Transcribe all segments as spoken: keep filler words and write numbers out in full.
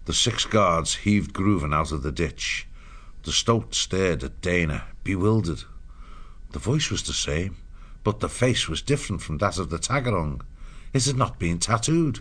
The six guards heaved Grooven out of the ditch. The stoat stared at Dana, bewildered. The voice was the same, but the face was different from that of the Tagarong. It had not been tattooed.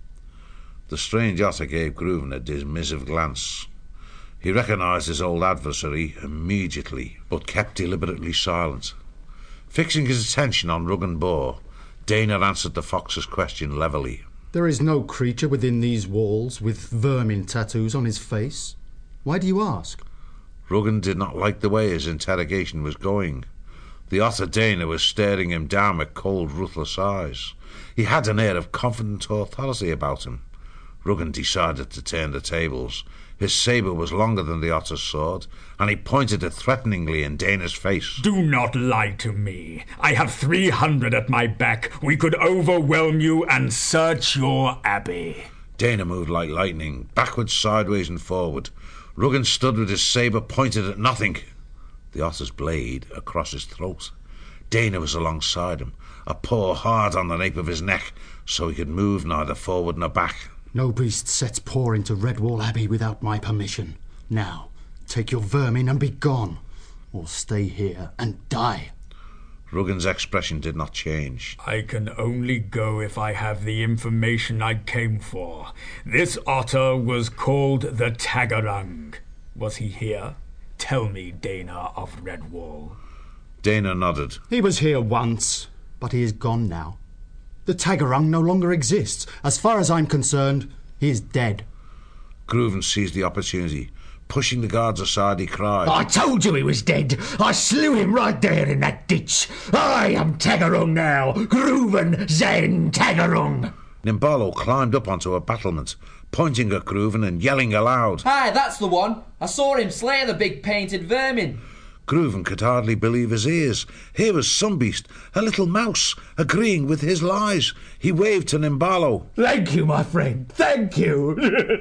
The strange otter gave Grooven a dismissive glance. He recognised his old adversary immediately, but kept deliberately silent. Fixing his attention on Rug and Boar, Dana answered the fox's question levelly. There is no creature within these walls with vermin tattoos on his face. Why do you ask? Ruggan did not like the way his interrogation was going. The otter Dana was staring him down with cold, ruthless eyes. He had an air of confident authority about him. Ruggan decided to turn the tables. His sabre was longer than the otter's sword, and he pointed it threateningly in Dana's face. Do not lie to me. I have three hundred at my back. We could overwhelm you and search your abbey. Dana moved like lightning, backwards, sideways, and forward. Ruggan stood with his sabre pointed at nothing. The otter's blade across his throat. Dana was alongside him, a paw hard on the nape of his neck, so he could move neither forward nor back. No beast sets paw into Redwall Abbey without my permission. Now, take your vermin and be gone, or stay here and die. Ruggan's expression did not change. I can only go if I have the information I came for. This otter was called the Tagarang. Was he here? Tell me, Dana of Redwall. Dana nodded. He was here once, but he is gone now. The Tagarang no longer exists. As far as I'm concerned, he is dead. Grooven seized the opportunity. Pushing the guards aside, he cried, I told you he was dead. I slew him right there in that ditch. I am Tagarung now. Grooven Zane Tagarung. Nimbalo climbed up onto a battlement, pointing at Grooven and yelling aloud. Aye, that's the one. I saw him slay the big painted vermin. Grooven could hardly believe his ears. Here was some beast, a little mouse, agreeing with his lies. He waved to Nimbalo. Thank you, my friend. Thank you.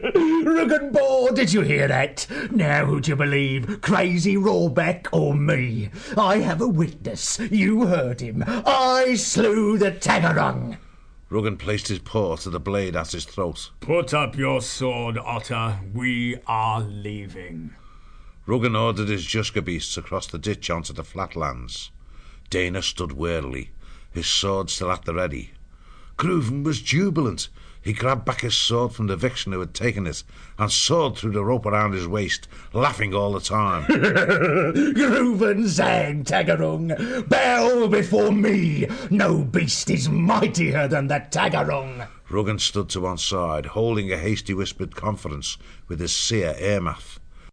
Rug and Boar, did you hear that? Now who do you believe? Crazy Rawback or me? I have a witness. You heard him. I slew the Tagarung. Ruggan placed his paw to the blade at his throat. Put up your sword, Otter. We are leaving. Ruggan ordered his Juska beasts across the ditch onto the flatlands. Dana stood warily, his sword still at the ready. Grooven was jubilant. He grabbed back his sword from the vixen who had taken it and sawed through the rope around his waist, laughing all the time. Grooven Zang Tagarung, bow before me. No beast is mightier than the Tagarung. Ruggan stood to one side, holding a hasty whispered conference with his seer Ermath.